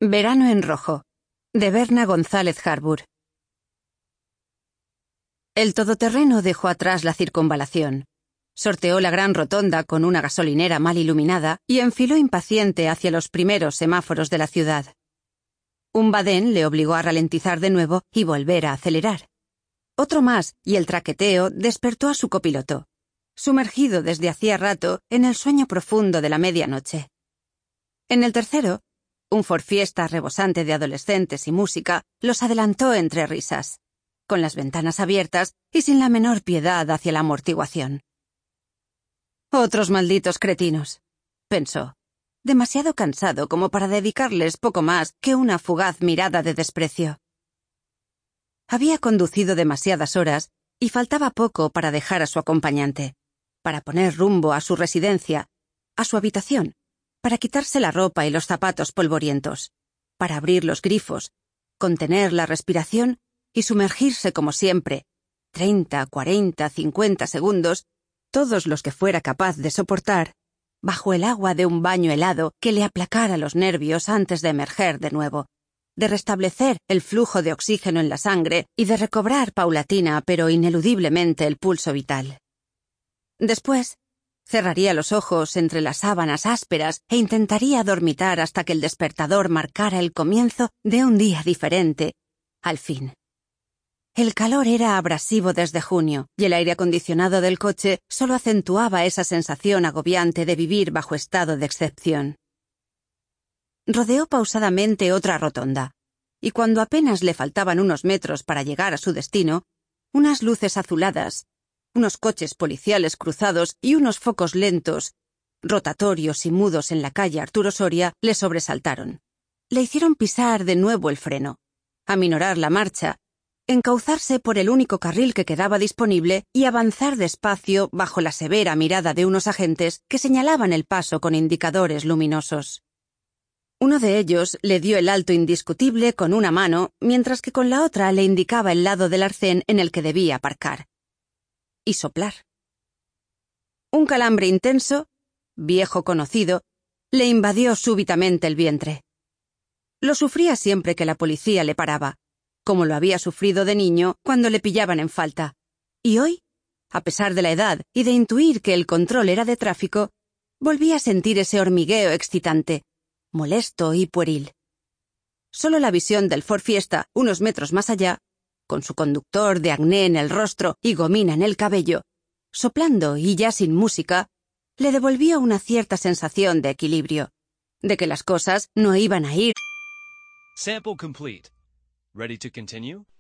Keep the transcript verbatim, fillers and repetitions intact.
Verano en rojo, de Berna González Harbour. El todoterreno dejó atrás la circunvalación. Sorteó la gran rotonda con una gasolinera mal iluminada y enfiló impaciente hacia los primeros semáforos de la ciudad. Un badén le obligó a ralentizar de nuevo y volver a acelerar. Otro más, y el traqueteo despertó a su copiloto, sumergido desde hacía rato en el sueño profundo de la medianoche. En el tercero, un Ford Fiesta rebosante de adolescentes y música los adelantó entre risas, con las ventanas abiertas y sin la menor piedad hacia la amortiguación. «Otros malditos cretinos», pensó, demasiado cansado como para dedicarles poco más que una fugaz mirada de desprecio. Había conducido demasiadas horas y faltaba poco para dejar a su acompañante, para poner rumbo a su residencia, a su habitación, para quitarse la ropa y los zapatos polvorientos, para abrir los grifos, contener la respiración y sumergirse como siempre, treinta, cuarenta, cincuenta segundos, todos los que fuera capaz de soportar, bajo el agua de un baño helado que le aplacara los nervios antes de emerger de nuevo, de restablecer el flujo de oxígeno en la sangre y de recobrar paulatina pero ineludiblemente el pulso vital. Después, cerraría los ojos entre las sábanas ásperas e intentaría dormitar hasta que el despertador marcara el comienzo de un día diferente, al fin. El calor era abrasivo desde junio, y el aire acondicionado del coche solo acentuaba esa sensación agobiante de vivir bajo estado de excepción. Rodeó pausadamente otra rotonda, y cuando apenas le faltaban unos metros para llegar a su destino, unas luces azuladas, unos coches policiales cruzados y unos focos lentos, rotatorios y mudos en la calle Arturo Soria le sobresaltaron. Le hicieron pisar de nuevo el freno, aminorar la marcha, encauzarse por el único carril que quedaba disponible y avanzar despacio bajo la severa mirada de unos agentes que señalaban el paso con indicadores luminosos. Uno de ellos le dio el alto indiscutible con una mano, mientras que con la otra le indicaba el lado del arcén en el que debía aparcar. Y soplar. Un calambre intenso, viejo conocido, le invadió súbitamente el vientre. Lo sufría siempre que la policía le paraba, como lo había sufrido de niño cuando le pillaban en falta. Y hoy, a pesar de la edad y de intuir que el control era de tráfico, volvía a sentir ese hormigueo excitante, molesto y pueril. Solo la visión del Ford Fiesta, unos metros más allá, con su conductor de acné en el rostro y gomina en el cabello, soplando y ya sin música, le devolvió una cierta sensación de equilibrio, de que las cosas no iban a ir. Sample complete. Ready to continue?